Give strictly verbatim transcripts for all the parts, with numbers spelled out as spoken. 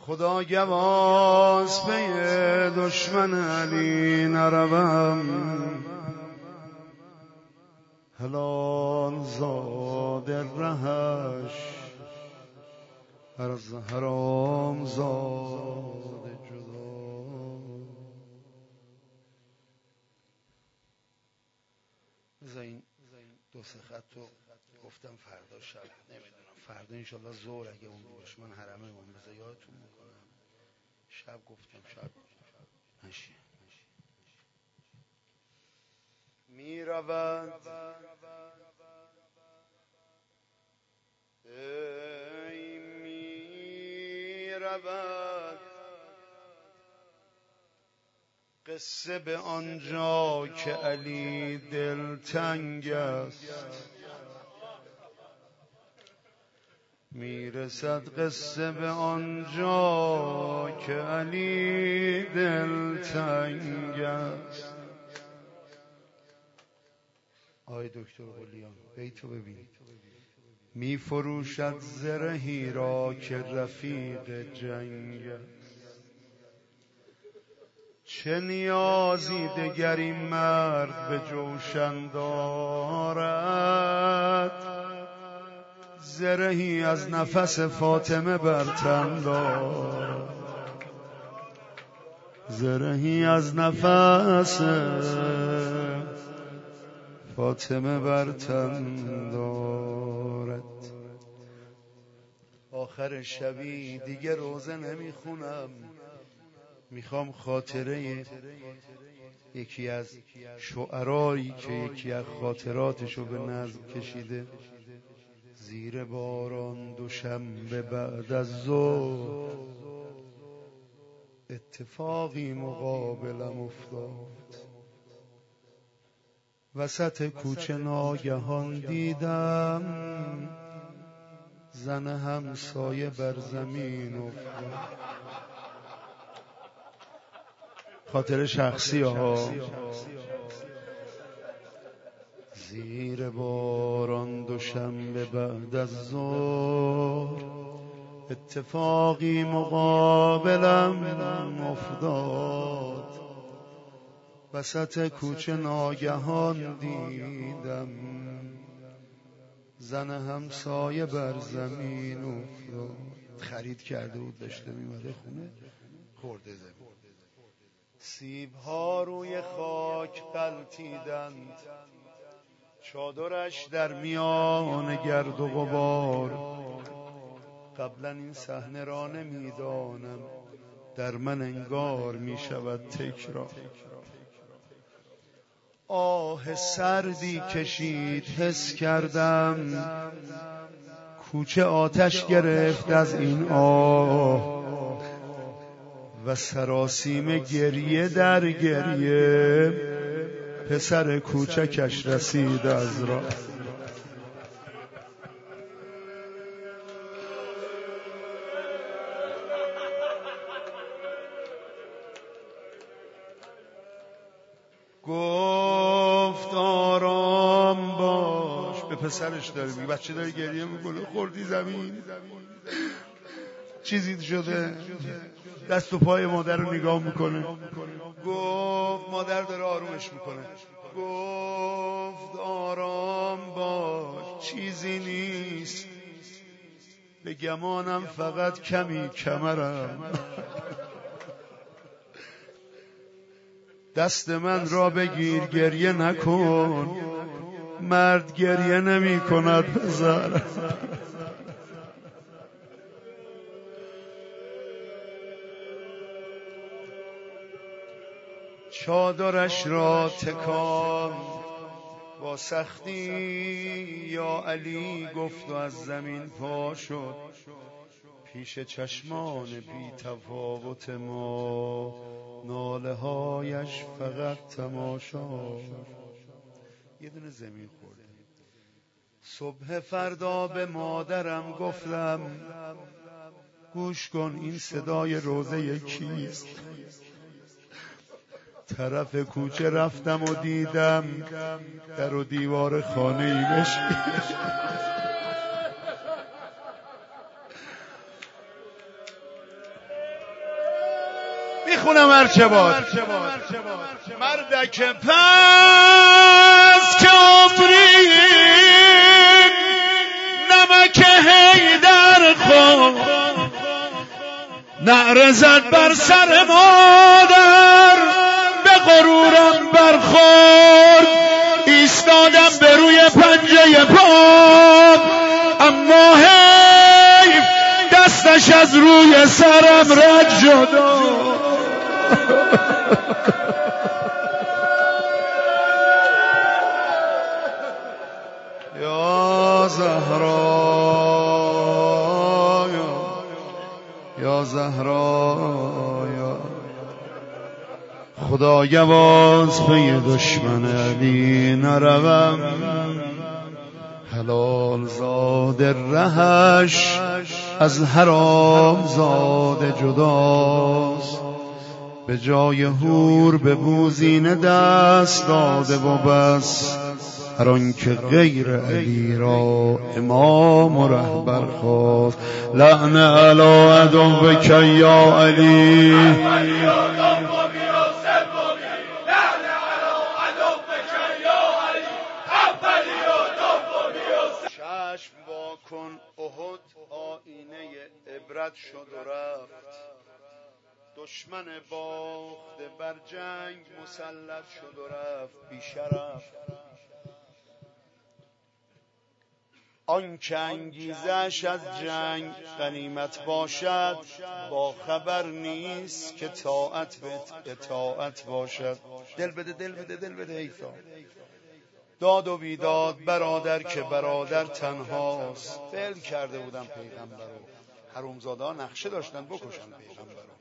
خدا گواست به دشمن علی نروم، هلال زاد رهش از حرام زاد جدا. بذارین دو سه خط رو گفتم فردا شب، نمیدونم فردا انشالله ظهر اگه اون دشمن حرمه اون بذار یادتون میکنم. شب گفتم شب نشی می رود ای می رود قصه به آنجا که علی دلتنگ است، میرسد قصه به آنجا که علی دلتنگ است. آی دکتر قلیان بیتو ببین. می فروشد زرهی را که رفیق جنگ است، چه نیازی دگر این مرد به جوشن دارد، زرهی از نفس فاطمه بر تن دارد، زرهی از نفس فاطمه بر تن دارد. آخر شبی دیگه روزه نمیخونم، میخوام خاطره یکی از شعرایی که یکی از خاطراتشو به نظم کشیده. زیر باران دوشنبه بعد از ظهر اتفاقی مقابلم افتاد، وسط کوچه ناگهان دیدم زن همسایه بر زمین افتاد. خاطر شخصی ها. زیر باران دوشنبه بعد از ظهر اتفاقی مقابلم افتاد، وسط کوچه ناگهان دیدم زن همسایه بر زمین افتاد. خرید کرده بود داشته میمده خونه، خورده زمین. سیب ها روی خاک غلتیدند، چادرش در میان گرد و غبار. قبلا این صحنه را نمیدانم، در من انگار می شود تکرار. آه سردی کشید حس کردم، کوچه آتش گرفت از این آه، و سراسیم گریه در گریه پسر کوچکش رسید از راه. گفت آرام باش، به پسرش داره میگه، بچه داره گریه میکنه، خوردی زمین چیزی شده، دست و پای مادر رو نگاه میکنه. گفت مادر داره آرومش میکنه، گفت آرام باش چیزی نیست، به گمانم فقط کمی کمرم. دست من را بگیر گریه نکن، مرد گریه نمی کند پسر. چادرش را تکان با سختی یا علی گفت و از زمین پا شد. پیش چشمان بی تفاوت ما ناله هایش فقط تماشا. یه دونه زمین خورده. صبح فردا به مادرم گفتم گوش کن این صدای روزه کیست. طرف کوچه رفتم و دیدم در و دیوار خانه ای مشکی. میخونم هرچه باد. مردک پس که عمری نمک حیدر خود نعره زد بر سر مادر به غرورم برخورد ایستادم به روی پنجه پام اما حیف دستش از روی سرم رد شد. یا زهرا یا زهرا یا خدا یواز پی دشمن علی نروم حلال زاده رهش از حرام زاده جداست به جای حور به بوزینه دست داده و بس هر آنکه غیر علی را امام و رهبر خواست. لعن علی عدوک یا علی چشم وا کن احد آینه عبرت شد و رفت دشمن باخته بر جنگ مسلط شد و رفت بیشرف آن که انگیزش از جنگ غنیمت باشد با خبر نیست که طاعت به اطاعت باشد. دل بده دل بده دل بده ایفا داد و بیداد برادر که برادر تنهاست. فعل کرده بودن پیغمبر رو حرومزادا نقشه داشتن بکشن پیغمبر رو.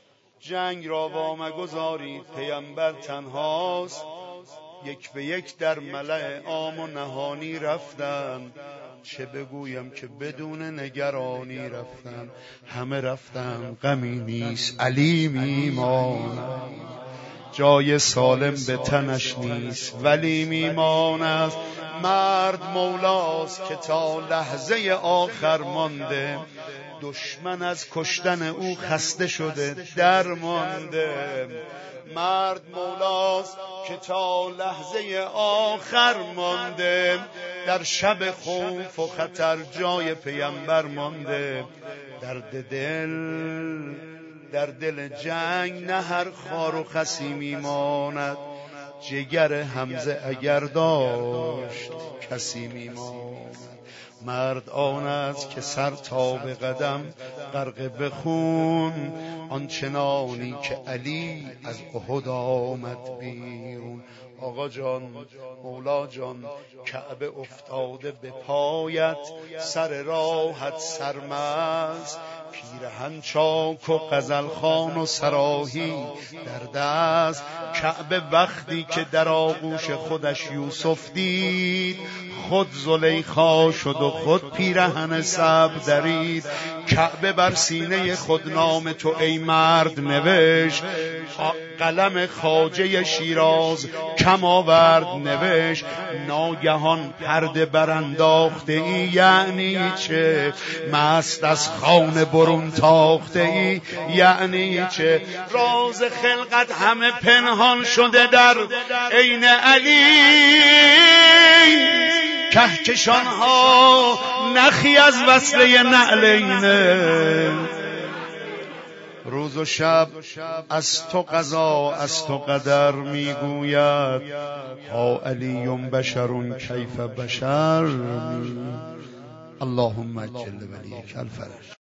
جنگ را وام گذارید پیامبر تنهاست یک به یک در ملأ عام و نهانی رفتن چه بگویم که بدون نگرانی رفتن همه رفتن غمی نیست علی میماند جای سالم به تنش نیست ولی میماند. مرد مولاست که تا لحظه آخر مانده دشمن از کشتن او خسته شده درمانده. مرد مولاست که تا لحظه آخر مانده در شب خوف و خطر جای پیامبر مانده. درد دل در دل جنگ نه هر خار و خسی میماند جگر حمزه اگر داشت کسی میماند. مرد آن است که سر تا به قدم غرق به خون آنچنانی که علی از احد آمد بیرون. آقا جان مولا جان کعبه افتاده به پایت سر راحت سرمست پیرهن چاک و غزلخوان و صراحی در دست. کعبه وقتی که در آغوش خودش یوسف دید خود زلیخا شد و خود پیرهن صبر درید. کعبه بر سینه خود نام تو ای مرد نوشت قلم خواجه شیراز کم آورد نوشت. ناگهان پرده برانداخته ای یعنی چه مست از خانه برون تاخته ای یعنی چه راز خلقت همه پنهان شده در عین علی کهکشان ها نخی از وصله نعلینه. روز و شب از تو قضا از تو قدر میگوید ها علیون بشرون کیف بشر. اللهم اجل ولیک الفرج.